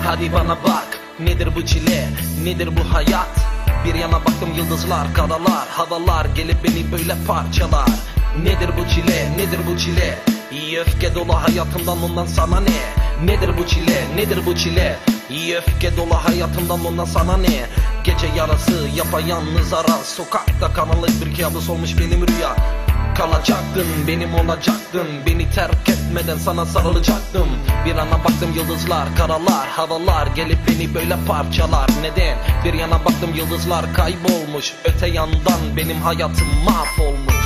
Hadi bana bak, nedir bu çile, nedir bu hayat? Bir yana baktım yıldızlar, karalar, havalar gelip beni böyle parçalar. Nedir bu çile, nedir bu çile? İyi öfke dolu hayatımdan, ondan sana ne? Nedir bu çile, nedir bu çile? İyi öfke dolu hayatımdan, ondan sana ne? Gece yarası, yapayalnız ara, sokakta karanlık bir kabus olmuş benim rüya. Kalacaktın, benim olacaktın, beni terk etmeden sana sarılacaktım. Bir yana baktım yıldızlar, karalar, havalar gelip beni böyle parçalar. Neden? Bir yana baktım yıldızlar kaybolmuş, öte yandan benim hayatım mahvolmuş.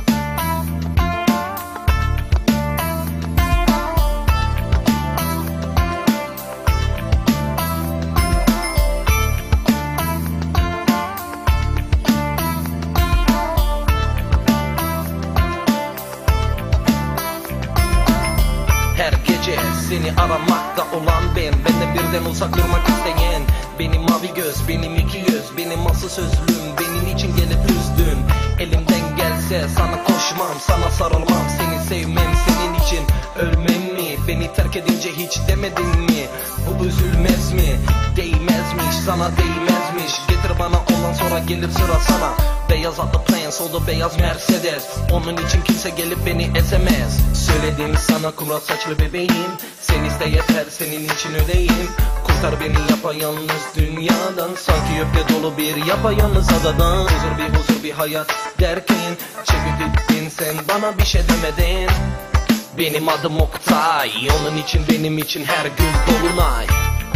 Her gece seni aramakta olan ben, benden birden uzak durmak isteyen. Benim mavi göz, benim iki yüz, benim asıl sözlüm, benim için gelip üzdün. Elimden gelse sana koşmam, sana sarılmam, seni sevmem, senin için ölmem mi? Beni terk edince hiç demedin mi? Bu üzülmez mi? Değmezmiş, sana değmezmiş. Getir bana, ondan sonra gelir sıra sana. Beyaz atlı Prens, o da beyaz Mercedes. Onun için kimse gelip beni ezemez. Söyledim sana kumral saçlı bebeğim, sen iste yeter, senin için öleyim. Kurtar beni yapayalnız dünyadan, sanki öfke dolu bir yapayalnız adadan. Huzur bir hayat derken çekip gittin sen, bana bir şey demedin. Benim adım Oktay, onun için benim için her gün dolunay.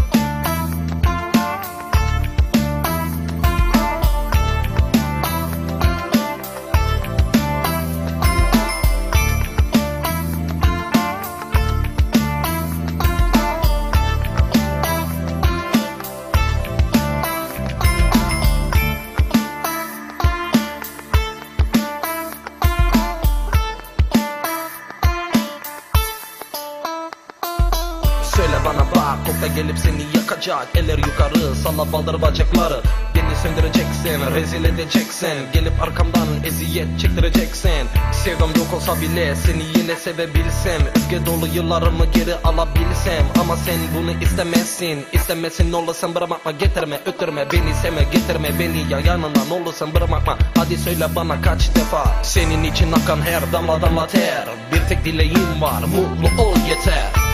Söyle bana bak, kokta gelip seni yakacak. Eller yukarı, salla baldır bacakları. Beni söndüreceksin, rezil edeceksin. Gelip arkamdan eziyet çektireceksin. Sevdam yok olsa bile seni yine sevebilsem. Öfke dolu yıllarımı geri alabilsem. Ama sen bunu istemezsin. İstemezsin, ne olursan bırakma, getirme, ötürme. Beni sevme, getirme beni ya yanına, ne olursan bırakma. Hadi söyle bana kaç defa. Senin için akan her damla damla ter. Bir tek dileğim var, mutlu ol yeter.